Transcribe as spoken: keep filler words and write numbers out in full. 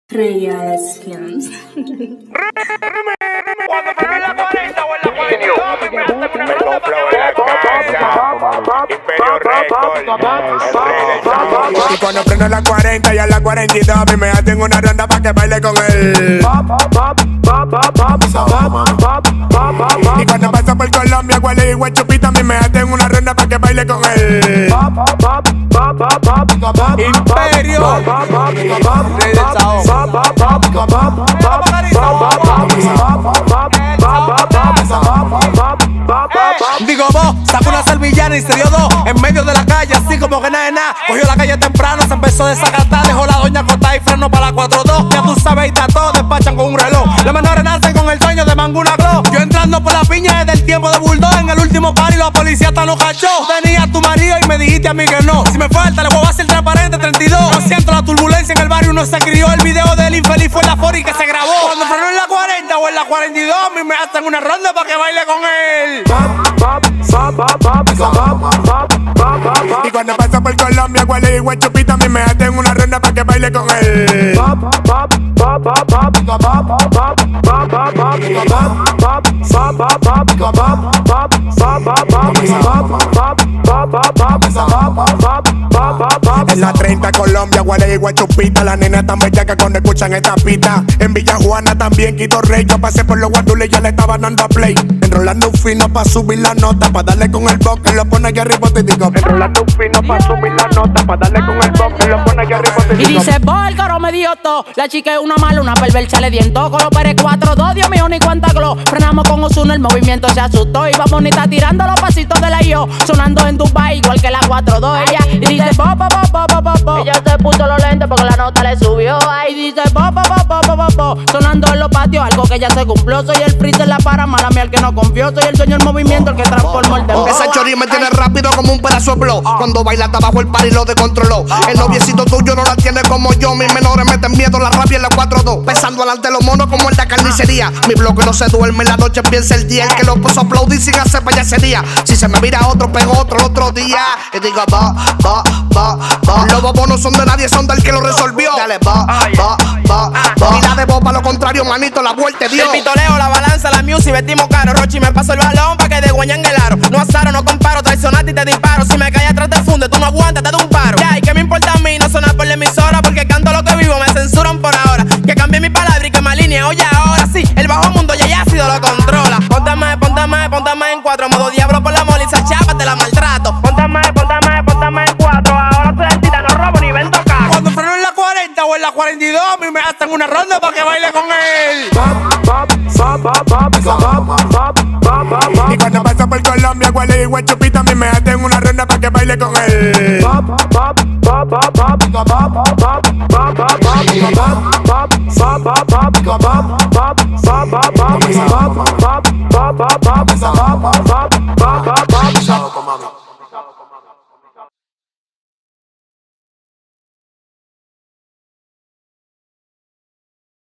Reales Films. Cuando freno en la cuarenta o en la cuarenta y dos, mi mente me ronda para que baile con casa. Imperio Record. Y cuando prendo la cuarenta y a la cuarenta y dos, mi me hacen una ronda para que baile con él. Y cuando paso por Colombia, Guale y Guachupita, mi me hacen una ronda para que baile con él. Imperio Rey del Sao. Digo vos, sacó una servillana y se dio dos en medio de la calle, así como que nada de nada. Cogió la calle temprano, se empezó a desacatar, dejó la doña acostada y frenó para la cuatro dos. Ya tú sabes, y está todo, despachan con un reloj. Los menores nacen con el sueño de manguna glow. Yo entrando por la piña desde el tiempo de Bulldog. En el último party la policía hasta nos cachó. Tenía a tu marido y me dijiste a mí que no. Si me falta le voy a hacer transparente treinta y dos. No siento la turbulencia en el barrio, uno se crió. El video del infeliz fue la fori que se grabó. Cuando frenó en la cuarenta o en la cuarenta y dos, a mí me hacen una ronda para que baile con él. Y cuando paso por Colombia, Guale y Guachupita, a mí me hacen una ronda para que baile con él. En la treinta Colombia, Guale y Guachupita, la nena tan bellaca cuando escuchan esta pista. En Villa Juana también Quito Rey, yo pasé por los guandules y ya le estaba dando a play. Enrolando un fino pa' subir la nota, pa' darle con el box, lo pone aquí arriba te digo. Enrolando un fino pa' subir la nota, pa' darle con el box, lo pone aquí arriba te digo. Y dice, boy, el coro me dio todo. La chica es una mala, una perversa, le dientó. Con los Pérez cuatro dos, Dios mío, ni cuánta glow. Frenamos con Ozuna, el movimiento se asustó. Iba bonita tirando los pasitos de la yo, sonando en Dubai igual que la cuatro dos. Ella y dice, bo, bo, bo, bo, bo, bo, bo. Ella se puso los lentes porque la nota le subió. Ahí dice, bo, bo, bo, bo, bo, bo, bo. Sonando en los patios, algo que ya se cumplió. Soy el freezer, la para, mala mía, el que no confió. Soy el sueño, el movimiento, el que transformó el dembow. Esa chori me tiene rápido como un pedazo de blow. Cuando baila hasta abajo el party lo descontroló. El noviecito tuyo no la tiene como yo. Mis menores meten miedo, la rabia en la cuatro dos. Pesando alante los monos como el de carnicería. Mi bloque no se duerme, en la noche piensa el día. El que lo puso a aplaudir sin hacer payasería. Si se me mira otro, pego otro el otro día. Y digo, va, va, va, va. Los bobos no son de nadie, son del que lo resolvió. Dale, va, va, va, va. Y la de boba, lo contrario, manito, la vuelta dio. El pitoleo, la balanza, la music, vestimos caro. Rochi me pasó el balón pa' que de guañan el aro. No azaro, no comparo, traicionaste y te disparo. Si me caes atrás te funde, tú no aguantas, te da un paro. Ya, ¿y qué me importa a mí? No sonar por la emisora, porque canto lo que vivo, me censuran por ahora. Que cambié mi palabra y que me alinee, oye, ahora sí. El bajo mundo ya ya ha sido lo controla. Ponte más, ponte más, ponte más en cuatro. Modo diablo por la mole y esa chapa te la maltrato. Ponte más, ponte más, ponte más en cuatro. Ahora soy artista, no robo ni vendo carro. Cuando freno en la cuarenta o en la cuarenta y dos, a mí me hacen una ronda para que baile con él. Y cuando paso por Colombia, Guale y Guachupita, a mí me hacen una ronda para que baile con él.